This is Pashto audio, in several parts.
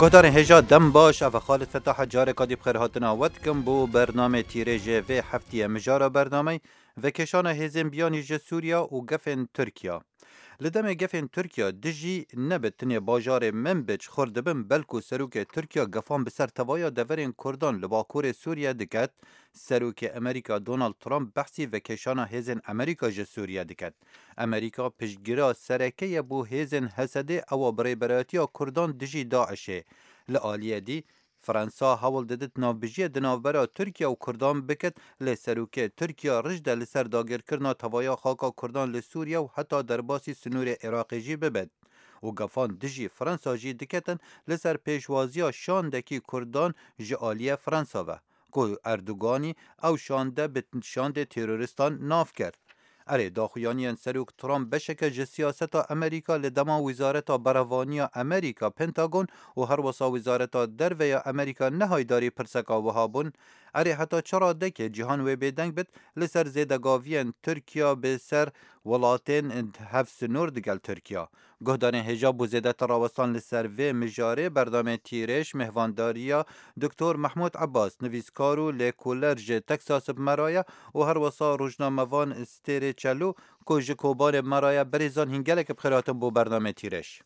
گهدار هجا دم باش و خالد فتح جار کادی بخیر هاتن آوت کم بو برنامه تیره و هفتی مجارا برنامه و کشان هزم بیانی جه سوریا و گفن ترکیا. لدم گفن ترکیا دجی نبتنی باجار منبج خوردبن بلکو سروک ترکیا گفان بسر توایا دورین کردان لباکور سوریا دکت سروک امریکا دونالد ترامپ بحثی و کشان هزن امریکا جه سوریا دکت. امریکا پشگیرا سرکه بو هزن حسده او برایبراتیا کردان دجی داعشه. لآلیه دی فرانسا هول ددت نافبجیه دنافبرا ترکیا و کردان بکت لسروکه ترکیا رجده لسر داگر کرنا توایا خاکا کردان لسوریا و حتی درباسی سنور عراقی جی ببد. و گفان دجی فرانسا جی دکتن لسر پیشوازیا شاندکی کردان جعالیه فرانسا و که اردوگانی او شانده به شانده تیروریستان ناف کرد. اره داخویانیان سروک ترامپ بشک جه سیاستا امریکا لدما وزارتا براوانیا امریکا پنتاگون و هر وصا وزارتا درویا امریکا نهایداری پرسکا وهابون. اره حتی چرا دکه جهان و بیدنگ بد لسر زیدگاویان ترکیا به سر ولاتین هفت نور دگل ترکیا. گهدان هجاب و زیده تراوستان لسر و مجاره بردام تیرش مهوانداریا دکتور محمود عباس نویسکارو لکولرج تکساس بمرایا و هر وصا روزنامه‌وان استری چلو که کوبان مرایا بریزان هنگله که بخیراتم بو برنامه تیرش.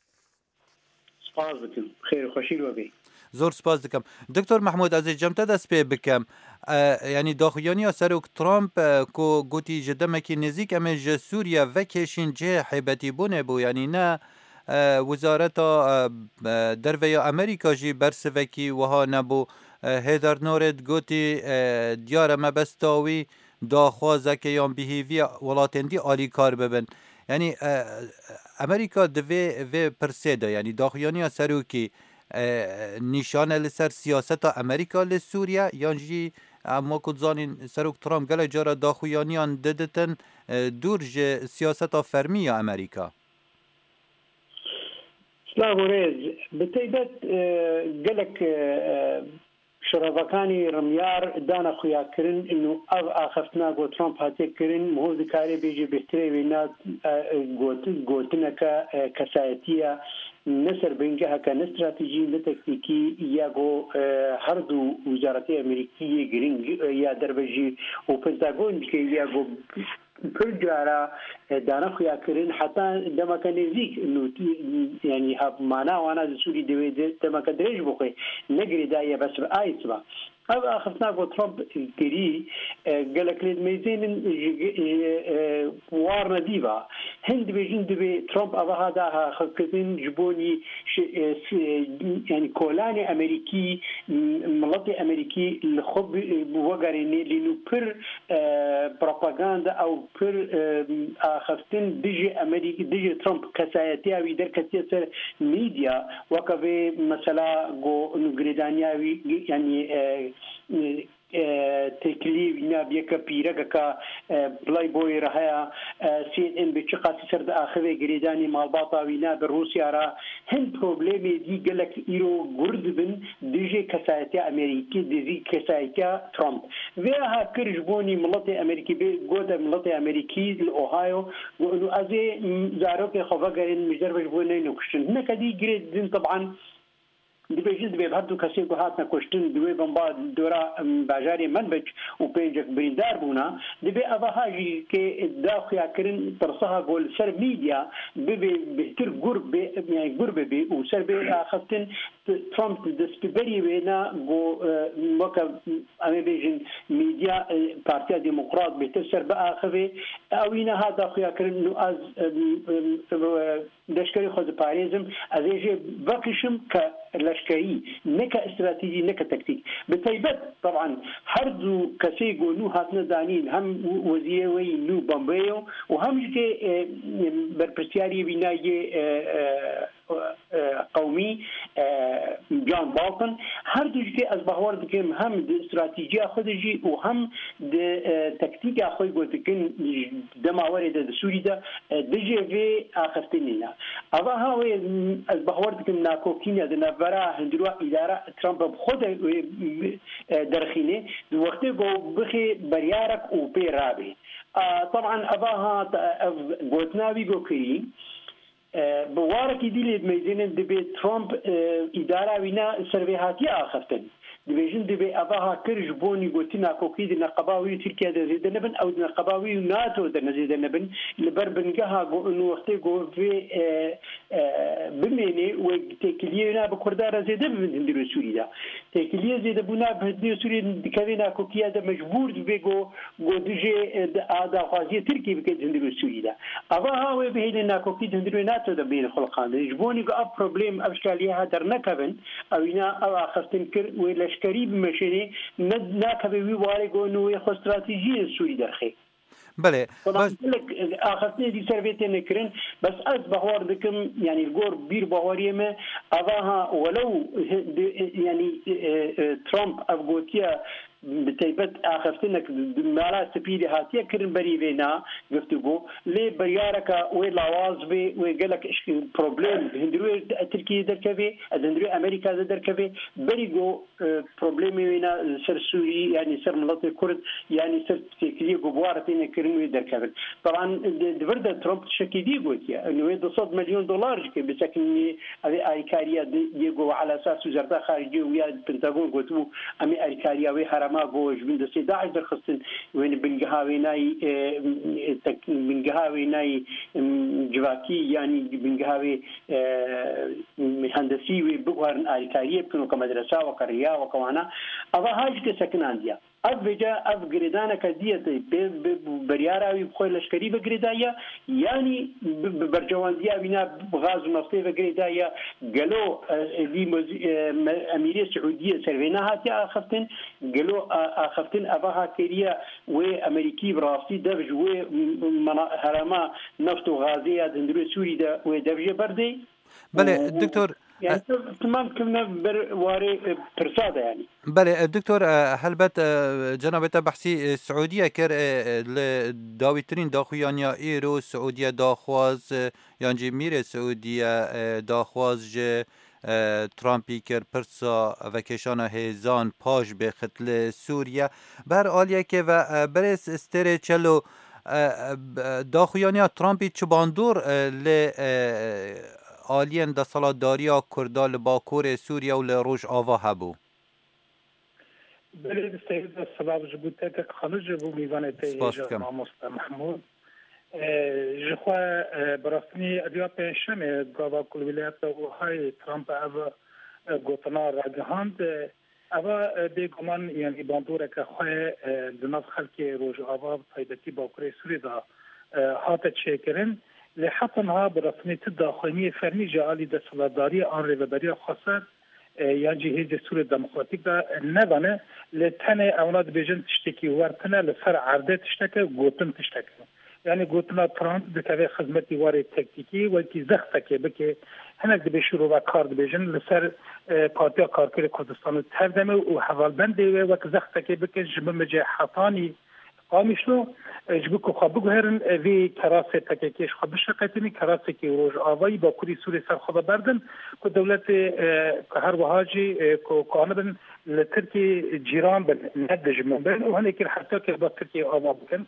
سپاس بکم خیر خوشی رو بی زور سپاس دکم. دکتر محمود از جمتا دست پی بکم یعنی داخویانی سروک ترامپ که گوتی جدمکی نزیک اما جه سوریا وکشین جه حیبتی بونه بو یعنی نه وزارتا درویا امریکا جی برسوکی وها نبو هیدر نورد گوتی دیار مبستاوی داخوازه که یان بیهیوی ولاتندی آلی کار ببن. یعنی امریکا دوی پرسیده یعنی داخویانی سروکی نشانه لسر سیاست امریکا لسوریا یانجی اما کدزانین سروک ترامپ گله جارا داخویانیان ددتن دور جه سیاست فرمی امریکا. سلام ورز بتیبت گلک شرافکانی رمیار دانا خویا کرن انو او آخفتنا گو ترامپ هاتی کرن مهوز کاری بیجی بهتری وینا گوتنکا کسایتیا نصر بینگه که نستراتیجی نتکتیکی یا گو هر دو وزارت امریکی گرینگ یا دربجی و پنتاگون که یا گو كل جارة دانا خيا كرين حتى دما كان يزيك إنه يعني هاب معنا وأنا سوري دما كان دريج بقي نجري داية بس بآيسبا هذا أخذنا قو ترامب كري قال لك ليد ميزين وارنا ديبا هند بيجين دبي ترامب أبا هذا خكتين جبوني يعني كولاني أمريكي ملطي أمريكي الخب وقريني لأنه بر بروباغندا أو بر أخذتين ديجي أمريكي ديجي ترامب كسايتيا ويدر كتير ميديا وكبي مثلا قو نجريدانيا يعني تكليف نابيك بيرك بلاي بوي رهيا سي ان بتشقاسي سرد اخذ جريداني مالباطا وينا بروسيا را هند بروبليمي دي قالك ايرو غردبن ديجي كسايتي امريكي ديجي كسايتي ترامب فيها كرجبوني ملطي امريكي بيقود ملطي امريكي الاوهايو وانه ازي زاروك خفقرين مجرب جبوني نكشن هناك دي جريدين طبعا دبیجید به هر دو کسی که هاتن کشتن دوی بمبا دورا باجاری منبج و پیجک بریندار بونا دبی آواهایی که داخل کردن ترسها گول سر میدیا ببی بهتر گرب یعنی گرب بی و سر بی آخفتن ترامپ دست بری بینا گو مکه امی بیجن میدیا پارتیا دموکرات بهتر سر بآخره اوینا ها داخل کردن نو از دشکری خود پاریزم ازیجی بکشم که لشكري نكا استراتيجي نكا تكتيك بتيبت طبعا هردو كسيغو نو هاتنا دانين هم وزيوي نو بامبيو وهم جي بربرسياري بناي قومي جان بالتون هردو جي از بهوار بكم هم د استراتيجيا خودجي وهم د تكتيكا خوي قلتكن دما ورد سوري ده دجي في اخفتنينا اوا هاوي از بهوار بكم ناكو كينيا د برا هندروا اداره ترامپ خود درخينه وقت جو بخي بريارك وبيرابي طبعا اباها قوتناوي جو كريم بوارك دي ميزين دبي ترامب إدارة وينا سرفيهاتي آخفتن دبيجن دبي أباها كرج بوني قلتنا كوكيد نقباوي تركيا زيد نبن أو نقباوي ناتو زيد نبن لبربنجها إنه وقتي في بميني وتكلينا بكردار زيد من ديرو سوريا تكليه زيد بنا بهدي سوريا كذينا كوكيا ده مجبور بيجو دجي هذا خاصية تركيا بكذا ديرو سوريا أباها وبهيلنا كوكيد ديرو ناتو ده بين خلقان يجبوني أب بروبليم أبشكاليها در نكبن أو إنا أو أخذتن كر ولشكري بمشيني نكبي ويواري قونو يخو استراتيجية سوري درخي بله بس اخذتني دي سرفيتي نكرن بس از بهوار بكم يعني الجور بير بهواريه ما اباها ولو يعني ترامب افغوتيا بتيبت اخذتنك مالا سبيدي هاتيه كرن بريفينا قفتو لي بريارك ولاواز بي وقالك ايش بروبليم هندرو تركيا دركبي هندرو امريكا دركبي بريغو بروبليم وينا سر سوري يعني سر ملط كرد يعني سر تكليه جبوارتين كرنوي دركبي طبعا دبرد ترامب شكيدي قلت انه 200 مليون دولار بشكل ايكاريا يجو على اساس وزاره الخارجيه ويا البنتاغون قلتوا امي ايكاريا وي ما بوج من دسي داعش درخصن وين بنقهاويناي بنقهاويناي جواكي يعني بنقهاوي هندسي وبقوارن آلكارية بكنو كمدرسة وكريا وكوانا أبا هاج كسكنان ديا أبجا أبجريدانا كدية بريارا ويبخوي لشكري بجريدايا يعني برجوان ديا بنا بغاز ونفطي بجريدايا قالوا دي أميرية سعودية سرفينا هاتي أخفتن قالوا أخفتن أباها كيريا وأمريكي براسي دفج وهرما نفط وغازية دندرو سوري دا ودفج بردي بله دكتور يعني تمام كنا واري برسادة يعني بله دكتور هلبت جنابت بحثي السعودية كر داويترين داخويانيا إيرو السعودية داخواز يعني مير السعودية داخواز ترامپی کر پرسا و کشان هزان پاش به خطل سوریا بر آلیه که و برس استر چلو داخویانیا ترامپی چباندور ل آلین دا سالاداریا کردال باکور سوریا و لروش آوا هبو بله دستهید سبب جبوته که خانج بو میوانه تیجا ماموستا محمود جخوا براسنی ادیا پیشم گاوا کل ولایت و های ترامپ او گوتنا راگهاند او بیگمان یعنی باندوره که خواه دناف خلک روش آوا تایبتی باکور سوری دا هات چکرن لحظا ها براسنی تداخلی فرمی جالی دستلاداری آن ریوبری خاصت یعنی جهیز سوری دموکراتیک دا نبانه لتنه اوناد بیجن تشتکی ورتنه لسر عرده تشتکه گوتن تشتکه يعني قلتنا ترامب بكذا خدمتي واري تكتيكي ولكي زختك بك هناك دبي شروع كار دبيجن لسر بارتيا كاركري كردستان تهردمه وحوال بندي وك زختك بك جبم جي حطاني قامشلو جبكو خابقو هرن في كراسة تكيكيش خبش قيتني كراسة كي روج آوائي با كوري سوري سر خدا بردن كو دولت كهر وهاجي كو قانبن لتركي جيران بن ندج من بين وهناك حتى كبا تركي آوا بكن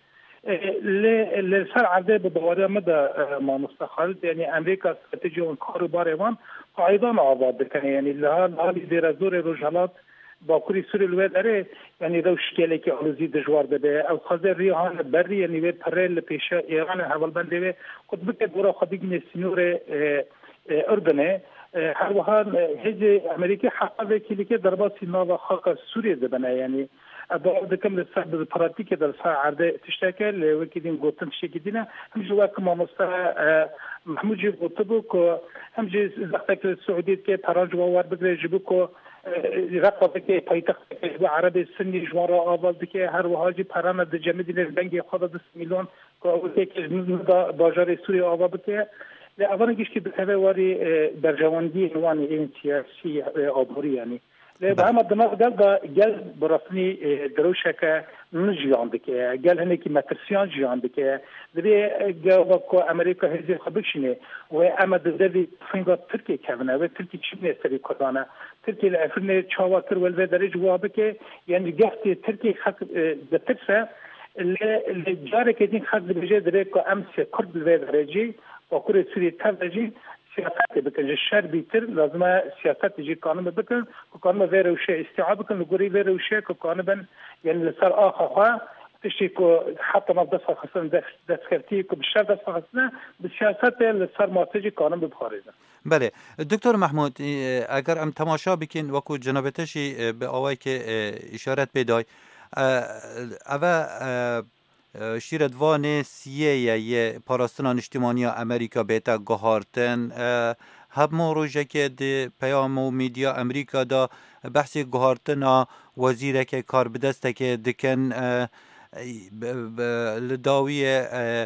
لسر عرضه ببواري مدى ما مستخلد يعني أمريكا استراتيجيون كارو باريوان قاعدان عوض بكن يعني لها دير زور رجالات باكوري سوري الواد أري يعني لو شكالك أولوزي دجوار دبي أو خزر ريحان بري يعني ويد بريل لبيشا إيران هول بندبي قد بكت ورا خديجني سنور أردنه هر وهان هجي أمريكا حقا ذكي ضربات سيناء خاصة سوريا زبنة يعني بعد كم للسبب البراتيكي در ساعة عرضه تشتكل وكيدين قوتن تشتكيدنا هم جوا كما مستوى محمود جي قطبوك هم جي زختك السعودية كي تراجع وار بقري جبوك رقبة كي بايتخت عربي السني جوارا آباد كي هر وهاجي برانا دجمدين البنجي خدا 10 مليون كي باجار سوريا آباد كي لأولا كيش كي بحبه واري برجواندي نواني این سياسي آبوري يعني لبهم الدماغ قال برسني دروشك نجياندك قال هناك ماترسيان جياندك دبي جاوبكو أمريكا هذه خبشني وأمد دبي فينغا تركيا كابنا وتركيا شبنا سري كردانا تركيا الأفرني شاواتر والفدري جوابك يعني جهت تركيا خط دترسة اللي جارك يدين خط بجد دريكو أمس كرد الفدري وكل سوريا تفجي سياسات بكن الشر بيتر لازم سياسات تجي قانون بكن وقانون غير وشيء استيعاب بكن لقوري غير وشيء كقانون يعني لصار آخر تشيكو حتى نفسها خصنا دستكرتيكو بالشر دستها خصنا بالسياسات اللي صار ماسجي قانون ببخاريزه. بله دکتر محمود اگر ام تماشا بکن وکو جنابتشی به آوای که اشارت بدای اوه شیردوان سیه یه پاراستان اجتماعی امریکا بیتا گهارتن همه روزه که ده پیام و میدیا امریکا دا بحثی گهارتن وزیره که کار بدسته که دکن لداوی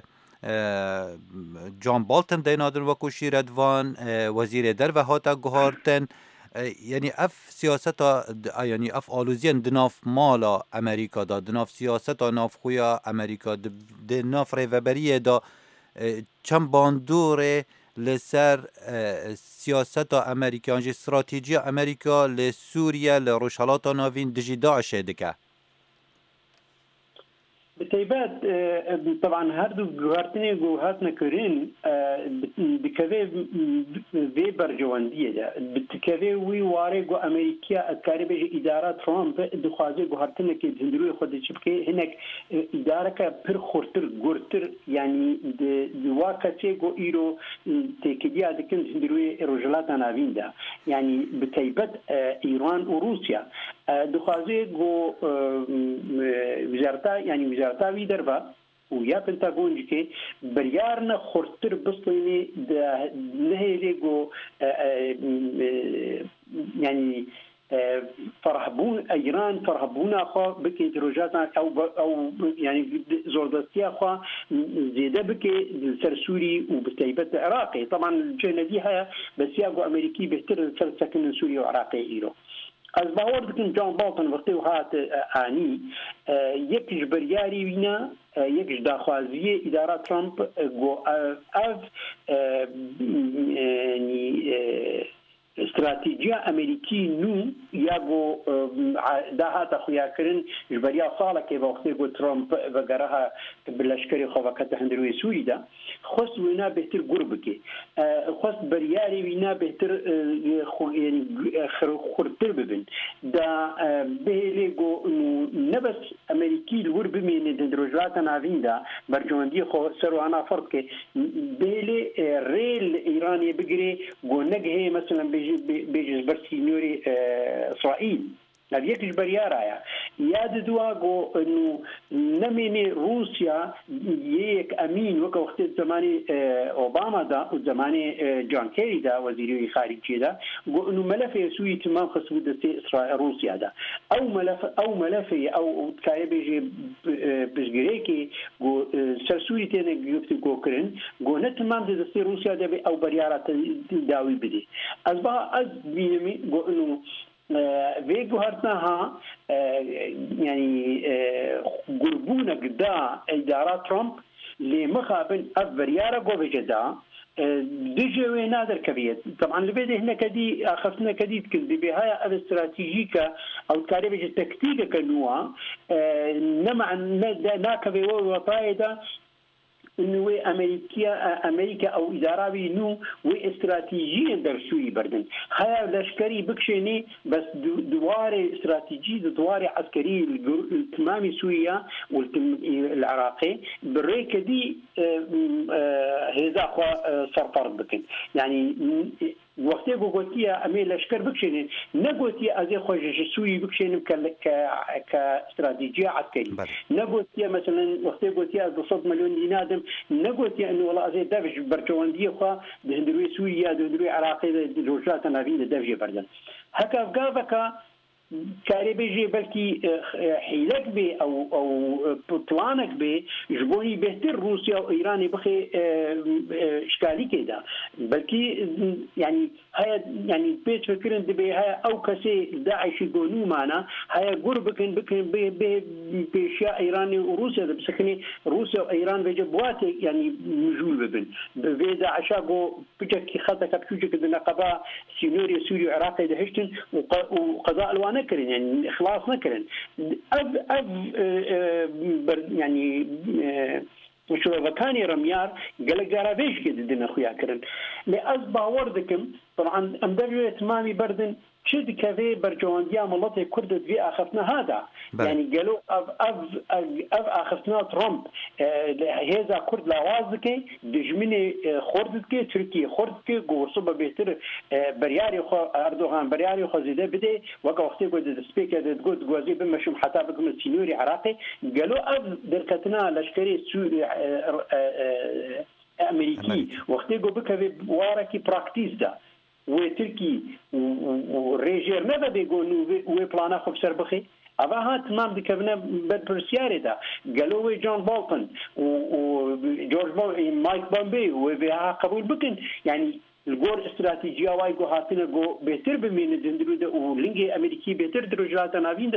جان بالتن دینادن وکو شیردوان وزیر در و هاتا گهارتن یعنی اف سیاست یعنی اف آلوزین دناف مالا امریکا دا دناف سیاست ناف خویا امریکا دناف ریوبریه دا چند باندور لسر سیاست امریکا انجی استراتیجی امریکا لسوریا لروشالات ناوین دجی داعشه دکه بتيبات طبعا هردو جوهرتني جوهات نكرين بكذا في برجواندية ده بتكذا وي وارجو أمريكا الكاربة إدارة ترامب دخازي جوهرتنا كيدندرو يخد شبكة هناك إدارة كبر خورتر جورتر يعني دواكتي جو إيرو تكديا دكن دندرو رجلات نافين ده يعني بتيبات إيران وروسيا دخازي جو وزارتا يعني وزارتاوی دربا و یا پنتاگون که بریارنا خورتر بسطینی ده نهیلی گو يعني فرحبون ایران فرحبون اخوا بکی دروجاتنا او يعني زوردستي اخوا زياده بکی سر سوري وبتيبت عراقي طبعا الجنة هي بس ياقو امريكي بهتر سر سكن سوري وعراقي ايرو از باور دکن جان بالتن وقتی و هات آنی یکیش بریاری وینا یکیش داخوازی اداره ترامپ گو اف استراتیجیا امریکی نو یا گو ده هات خویا کرن جبریا صالح که وقتی گو ترامپ وگرها بلشکری خوابکت هندروی سوری ده خواست وینا بهتر قرب که خواست بریاری وینا بهتر يعني خورتر ببن دا بهلی گو نبس امریکی الور بمین دندروجات ناوین دا برجواندی خو سرو انا فرق که بهلی ریل ایرانی بگیری گو نگه مثلا بيجي برسي نوري إسرائيل هذا يكش بريارايا ياد دواغو إنه نميني روسيا يك أمين وقت وقت زماني أوباما دا وزماني جون كيري دا وزير خارجية دا إنه ملف يسوي تمام خصوص دستي إسرائيل روسيا دا أو ملف أو كاي بيجي بجريكي جو سرسوري تاني يفتي جو كرن جو نتمام دستي روسيا دا أو بريارات داوي بدي أصبح بيني جو إنه في جهرتها يعني قربونا قدا إدارة ترامب لمخابن أفريارا قوبجدا دجوي نادر كبير طبعا لبيده هنا كدي أخذنا كديد كذي بهاي الاستراتيجية أو كاريبج التكتيكة كنوع نمع ناكبي وطايدا إنه أمريكا أو إدارة بينو واستراتيجية درسوي بردن هيا لشكري بكشيني بس دواري استراتيجي دواري عسكري التمامي سوريا والعراقي بالريكة دي هذا أخوة صرفار بكن يعني وقتی گویی امی لشکر بکشین نگویی از خواهش سوی بکشین که استراتژی عسکری نگویی مثلا وقتی گویی از 200 میلیون دینادم نگویی انه والله از دفش برجواندی خوا دهندروی سوریه دهندروی عراقی دروجات نافین دفش بردن هکا فقط كاري بيجي بلكي حيلك بي او بلانك بي جبوني بهتر روسيا وايران بخي اشكالي كده بلكي يعني هاي يعني بيت فكرن دبي هاي او كسي داعش يقولوا معنا هاي قرب بكن باشياء ايراني وروسيا بسكني روسيا وايران بيجي بواتي يعني نجول ببن بيدا عشاقو بجك خطك بجك النقابه سينوري سوري عراقي دهشتن وقضاء الوان نكرن يعني خلاص نكرن يعني شوێڤەکانی ڕەمیار گەلک جارا بێژکێ ددنە خویاکردن لێ ئەس باوەڕ دەکەم طبعا ئەم دەبوێت تمامی بردن چ دکەوێ بەرجەوەندیا مڵەتی کورد دوێ ئاخفتنە هادا یعنی گەلو ئەv ئاخفتنا ترۆمپ هێزا کورد لاواز دکەی دژمنێ خۆرد دکێ تورکی خۆرد دکێ گۆسە بە بێتر بەریاری خۆ ئەردۆغان بەریاری خۆ زیدە بدێ وەکە وەختی گۆ دەستپێکە دەتگوت گوازی بمەشم حتا بکەمە سینووری عراقی گەلو ئەv دەرکەتنا لەشکری ئەمریکی وەختی گۆ بکەوێ وارەکی پراکتیسدا وی ترکی ڕێژێر نەبێ گۆن وێ پلانە خۆ سەر بخی ئەوە ها تمام دکەبنە بەرپرسیارێدا گەلۆوی جۆن بۆڵتن و جۆرج مایک بۆمبێ وێها قبول بکن یعنی الگۆر استراتیجیا وای گۆ هاتنە گۆ بێتر بمێنە دندرودە و لنگی ئەمریکی بێتر درۆژاتە ناوین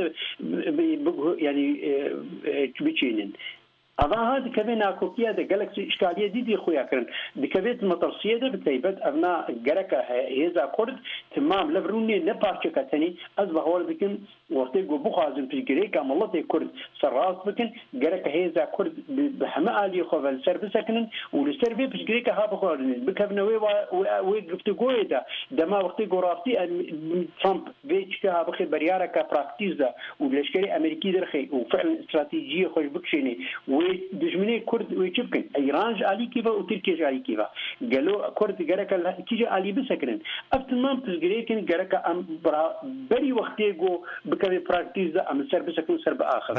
ینی بچێنن ئەوە ها دکەوێت ناکۆکیە دە گەلک ئشکالیە دیدی خۆیاکردن دکەوێت مەتەرسیەدە بتەیبەت ئەونا گەرەکە هێزا کورد تمام لە ڕوونێ نەپارچەکەتەنی ئەس بە هەوڵ بکن وەختی گۆ بخوازن پشگرێکە مڵەتی کورد سەرڕاست بکن گەرەکە هێزا کورد بە هەمە ئالی خۆ لەسەر بسەکنن و لەسەر بێ پشگرێکە ها بخواردن بکەبنەوەی وێ گفتوگۆیەدا دەما وەختی گۆڕاستی ترامپ بێچکە ها بخێ بەریارەکە پراکتیزدا و لەشکری ئەمریکی دەرخی و فعلا استراتیجیە خۆش بکشێنێ دژمنی کورد وی چ بکەن ئەیرانج ئالیکیڤە و ترکیش ئالیکیڤە گەلۆ کورد گەرەکە کیژە ئالی بسەکردن ئەف تمام پزگرێکن گەرەکە ئەم بەری وەختێ گۆ بکەوێ پراکتیزدا ئەم سەر بسەکن سەر بە ئاخر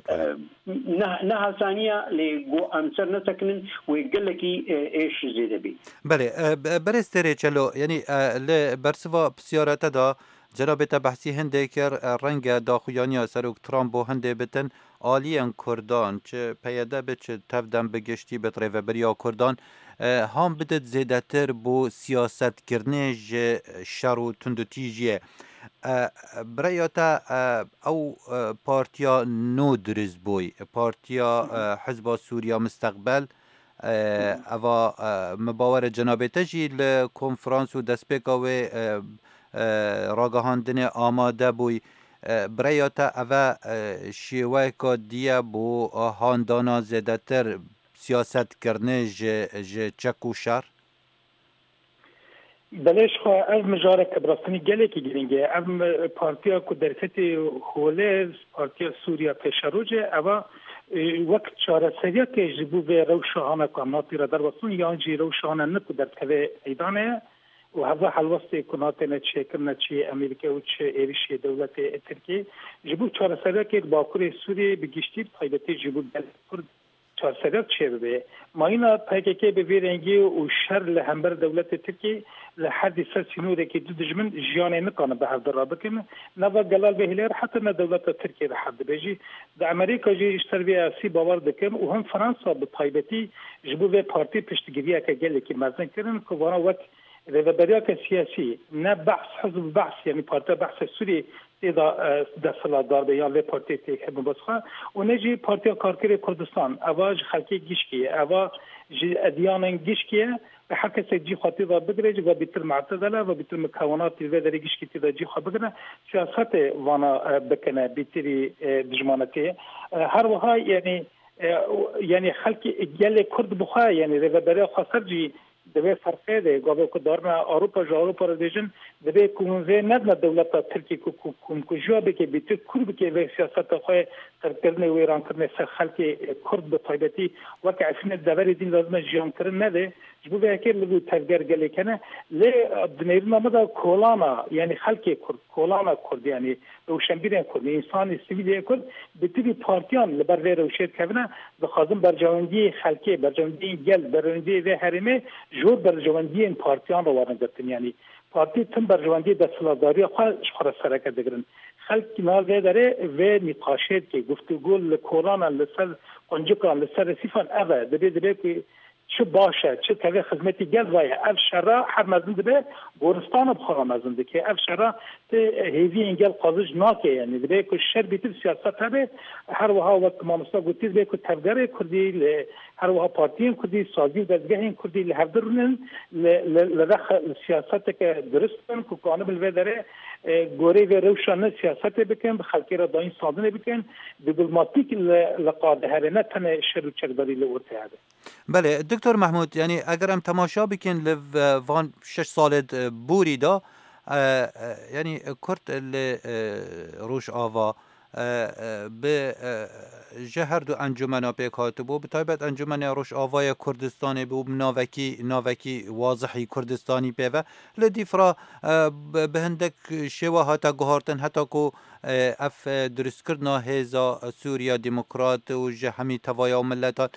نەهاسانیە لێ گۆ ئەم سەر نەسەکنن وی گەلێکی ئێش زێدە بێ بەێ بەرێز تێرێچەلۆ یعنی لە بەرسڤە پرسیارەتەدا جەنابێتە بەحسی هەندێک کرد ڕەنگە داخویانیا سەرۆک ترامپ بۆ هەندێ بتن ئالیان کوردان چ پەیەدە بێت چ تەفدەم بگەشتی بە ڕێڤەبەریا کوردان هەم بدت زێدەتر بۆ سیاسەتکردنێ شەڕ و توندوتیژیە برایەتە ئەو پارتیا نۆ دروست بووی پارتیا حزبا سووریا مستەقبل ئەوە مباوەرە جەنابێتەژی لە کۆنفرانس و دەستپێکەوێ ڕاگەهاندنێ ئامادە بووی برایەتە ئەوە شێوەیەکە دیە بۆ هاندانا زێدەتر سیاسەتکردنێ ji çek û şer بەێش خۆ ئەv مژارێکە بڕاستنی gelekî giring e ev partiya ku derfetê holêz partiya Sûriya pêşerûce eva wek çareseriyekê ji bo vê rewşahane ku em natî re derwesin yan jî rewşahane ne ku derkeve eydanê و هذا حلوستي كناتنا تشكرنا تشي امريكا وتشي ايرشي دولتي تركي جبو چارسرك باكوري سوري بگشتي تايبتي جبو كرد چارسرك تشبه ماينا PKK بيرنجي وشر لهمبر دولتي تركي لحد سنوره كي دجمن جياني نقانه بهذا الرابطه نبا جلال بهلير حتى دولت تركيا لحد بيجي د امريكا جي اشتربيه سي باور دكم وهم فرنسا بطايبتي جبو في بارتي بشتغيريا كجل كي مازن كرن كوانا وقت رهبريات سياسي نه بحث حزب بحث يعني بارتي بحث السوري إذا دستلا دار بيان لي بارتي تحب بسخه ونجي بارتي كاركري كردستان اواج خلقي جيشكي اوا اديان جيشكي بحكه سجي خطيبه بدرج وبيتر معتدله وبيتر مكونات الفدري جيشكي تدا جي خبرنا سياسات وانا بكنا بيتري دجمانتي هر وها يعني خلقي جل كرد بخا يعني رهبري خاصرجي دبی فرقه ده گاو کو دارنا اروپا ردیجن دبی کومزه ندنا دولت ترکی کوم کو جواب که بیت کرد که و سیاست خو ترکرنه و ایران کرنه سر خلق کرد به طیبتی وقع فين الدبر دين لازم جيان کرن نده جبو به که لگو تفگر گله کنه ل دنیرنا مدا کولانا یعنی خلق کرد کولانا کرد یعنی روشنبیرن کرد انسان سیویل کرد بتبی پارتیان لبر و روشت کنه بخازم برجواندی خلقی برجواندی گل برجواندی و حرمه جور برجواندی این پارتیان رو وارندتن یعنی پارتی تم برجواندی دستلاداری خواهد سرکه دگرن خلق کنار داره و نقاشت که گفتگو لکولانا لسر قنجکان لسر رسیفان اوه دبی که چه باشه چه تغییر خدمتی گل وای اف شرا هر مزند به گورستان بخواه مزند که اف شرا هیوی انگل قاضیش ناکه یعنی به که شر بیت سیاست هبه هر وها وقت ما مستا گوتیز به که تفگر کردی هر وها پارتی کردی سازی و دزگاه کردی لهر درونن لرخ سیاست که درستن که کانه بلوه داره گوری و روشانه سیاست بکن بخلقی را داین سادنه بکن دیپلماتیک لقاده هره نه تنه شر و چکداری لورته هده. بله دکتر محمود یعنی اگر هم تماشا بکن لوان 6 سال بوری دا یعنی کرد روش آوا به جهر دو انجمنا پیکات بو بطایبت انجمن روش آوای کردستانی بو ناوکی واضحی کردستانی پیوه لدیفرا به هندک شوه هاتا گوهارتن حتی که اف درست کردنا هیزا سوریا دموکرات و جهمی توایا و ملتات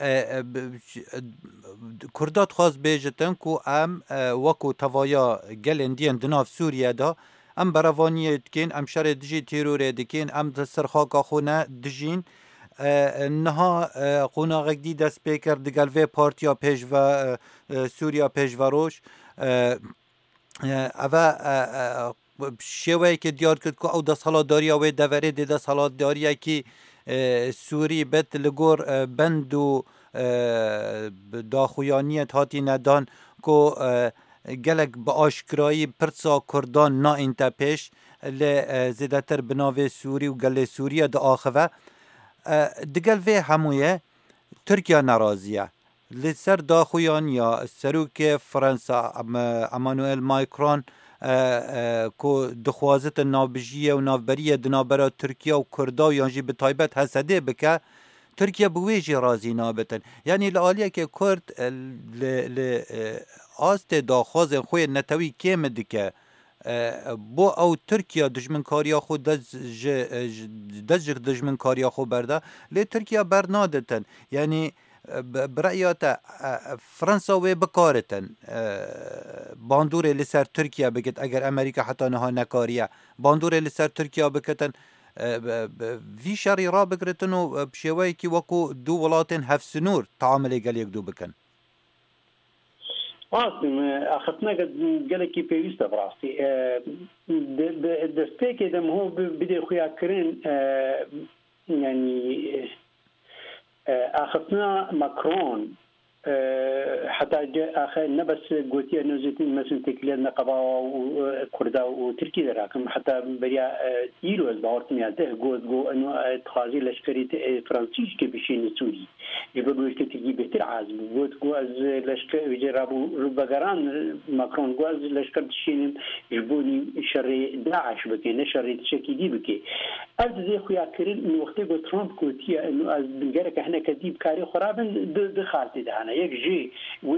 کردات خواست بیجتن که ام وکو توایا گلندین دناف سوریا دا ام براوانی دکین ام شر دجی تیرور دکین ام سرخاکا خونه دجین نها قوناغک دی دست پیکر دگل وی پارتیا پیش و سوریا پیش و روش اوه شوی که دیار کرد که او دست حالا داری اوه دوره دی دست حالا داری که سوری بت لگور بند و داخویانیت هاتی ندان که گلک با آشکرایی پرسا کردان نا انتا پیش لزیدتر بناوی سوری و گل سوریه دا آخوه دگل وی همویه ترکیه نرازیه لسر داخویانیا سروک فرانسا امانوئل مایکرون که دخوازت نابجیه و نابریه دنابرا ترکیه و کردا و یانجی به تایبت حسده بکه ترکیه بویجی رازی نابتن یعنی لعالیه که کرد آست داخواز خوی نتوی کم دکه بو او ترکیه دجمن کاریا خود دجر دجمن کاریا خود برده لی ترکیه برنادتن یعنی برایات فرانسا و بکارتن باندور لسر ترکیه بکت اگر امریکا حتی نها نکاریه باندور لسر ترکیه بکتن وی شری را بگرتن و بشوی که وکو دو ولاتن هفت سنور تعامل گل یک دو بکن واصم اخذنا قال كي بيست براسي دستيك اذا هو بدا خويا كرين يعني اخذنا ماكرون حتى جاء اخر نبس قوتي نوزتين مثلا تكليل نقبه وكردا وتركيا راكم حتى بريا يلو البارتنيا ده جو انه تخازي لشكري فرنسيس كبشين سوري يبغوا يشتكي بتر عازم جو از لشكر يجربوا بغران ماكرون جو از لشكر تشين جبوني شر داعش بكي نشر تشكي دي بكي ارد زي خويا كرين انه وقت جو ترامب قوتي انه از بنجرك احنا كديب كاري خرابن دخالتي دهنا يجي و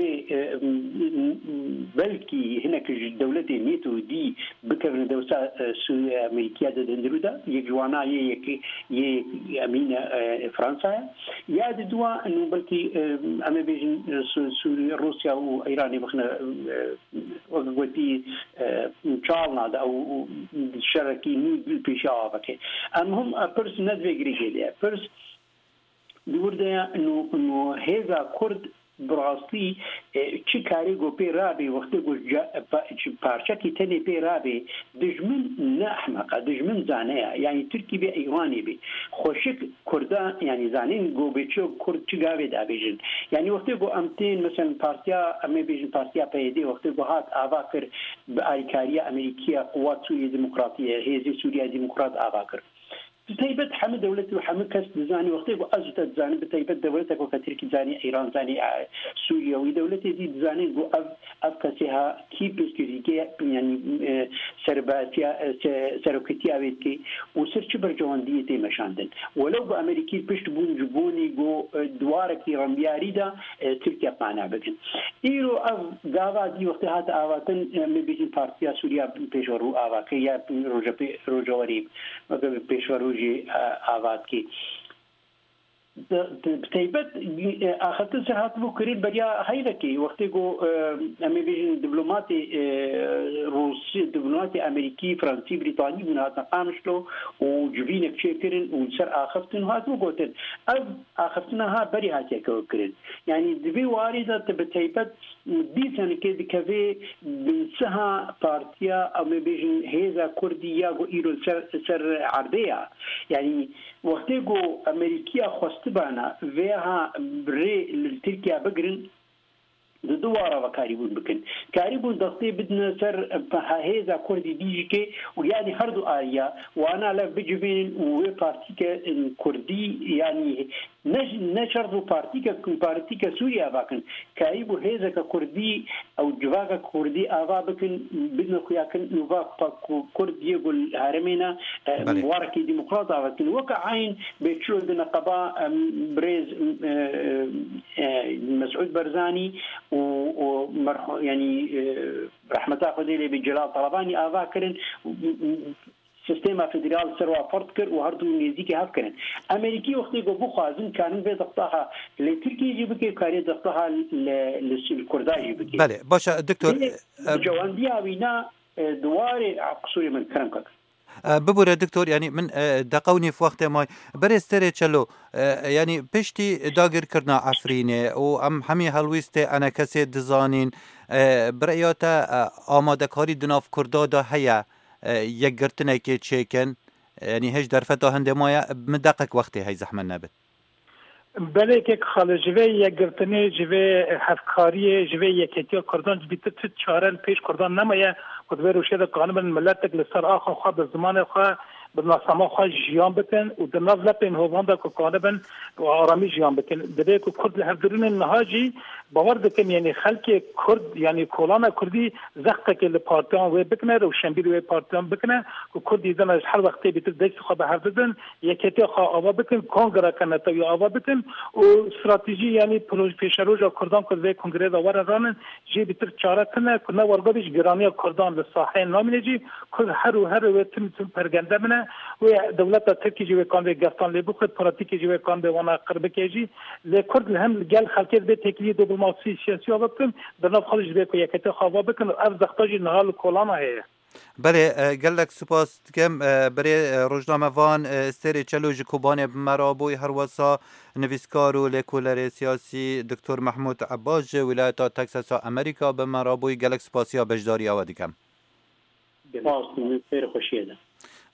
بلكي هناك دولة نيتو دي بكرن دوسا سوريا أمريكية دندرودا يجوانا يك أمين فرنسا يا دوا إنه بلكي أما بيجن سوريا روسيا وإيران بخنا وقتي شالنا أو شركي نود بيشاوا بكي المهم برس ندوي جريجيليا برس دوردا إنه هذا كرد براستی چی کاری گو پی رابی وقتی گو پارچه کی تنی پی رابی دجمن نه احمقه دجمن زانه یعنی ترکی به ایرانی بی خوشک کردا یعنی زانین گو بچو کرد چی گاوی دا بیجن یعنی وقتی گو امتین مثلا پارتیا امی بیجن پارتیا پیدی وقتی گو هات آوا کر به آیکاری امریکیه قوات سوریه دموکراتیه هیزی سوریه دموکرات آوا کر بتيبت حمد دولتي وحمد كاس دزاني وقتي وأزت دزاني بتيبت دولتك وكتركي دزاني إيران دزاني سوريا ودولتي دي دزاني جو أف كاسها كي بيسكريكي يعني سرباتيا سرقتيا بيتكي وسرش برجوان ديتي مشاندن ولو بأمريكي بيشت بون جبوني جو دوارك رمياري دا تركيا قانا بكن إيرو أف غاوا دي وقت هات آواتن مبيجين بارتيا سوريا بيشورو آوا كيا روجا وريب بيشورو آوات کی بتيبت اخذت سرعات بكرين بريا هيدكي وقتيكو امي بيجن دبلوماتي روسي دبلوماتي امريكي فرنسي بريطاني من هذا قامشلو وجبينك شيكرن ونسر اخذتن هاتو قوتن اخذتناها بري هاتيك وكرين يعني دبي واردة بتيبت دي سنة كده كفي بنسها بارتيا امي بيجن هيزا كردية وإيرو سر عربية يعني وقتيكو امريكيا خواستبانا فيها بري لتركيا بقرن دوارا وكاريبون بكن كاريبون دستي بدنا سر هيزا كردي ديجيكي ويعني هردو آريا وانا لا بجبين وبارتيكا كردي يعني نشرتو بارتيكا سوريا باكن كاريبو هيزا كردي او جواكا كردي آوا بكن بدنا خياكن نوفا كردي يقول هارمينا مواركي ديمقراطة بكن وكا عين بيتشول دنا قبا بريز مسعود برزاني يعني رحمة خديلي بجلال طلباني آوا كرن سيستم فدرال سروا فرتكر وهردو نزيكي هاف كرن امريكي وقتي بو خوازن كانن به ضغطها لتركيا جيبكي كاري ضغطها للكرداي جيبكي بله باشا دكتور جوانديا وينا دواري قصوري من كرمك ببوره دكتور يعني من دقوني في وقت ما برستري چلو يعني پشتی داگر کرنا عفرینه و ام همی هلویست انا کسی دزانین برایاتا آماده کاری دناف کردا دا هیا یک گرتنه که چیکن يعني هیچ درفتا هنده مایا مدقق وقتی هی زحمه نبت بله که خال جوه یک گرتنه جوه هفکاری جوه یکیتی کردان بیت چارل پیش کردان نمایا خود به روشه قانون ملت لسر آخر خواه به زمان خواه بالناسما خواه جیان بکن و در ناز لپین هوانده که قانون و آرامی جیان بکن دبه که کرد لحفظرین نهاجی باور دکن یعنی خلق کرد یعنی کولان کردی زخته که لپارتیان وی بکنه و شنبیر وی پارتیان بکنه که کرد دیدن از هر وقتی بیتر دست خواه به حفظن یکیتی خواه آوا بکن کنگره کنه تا آوا بکن و استراتژی یعنی پروژه پیش روز کردان کرد وی کنگره داور رانن جی بیتر چاره کنه که نه ورگادش گرانی کردان لساحه نامینه جی که هر و تم پرگنده منه و دولت ترکی جوی کان به گفتان لی بخود پراتیک جوی کان به وانا قرب کیجی لکرد لهم گل خلکت به تکلیه دیپلماسی سیاسی بکن در نف خالص به یکت خواب بکن و از دختاجی نهال کلانه هست بله گلک سپاس کم برای روزنامه وان استری چلوج کوبان مرابوی هر وسا نویسکار و لیکولر سیاسی دکتر محمود عباس ولایت تکساس امریکا به مرابوی گلک سپاسیا بجداری آوادی کم باز خیر خوشیه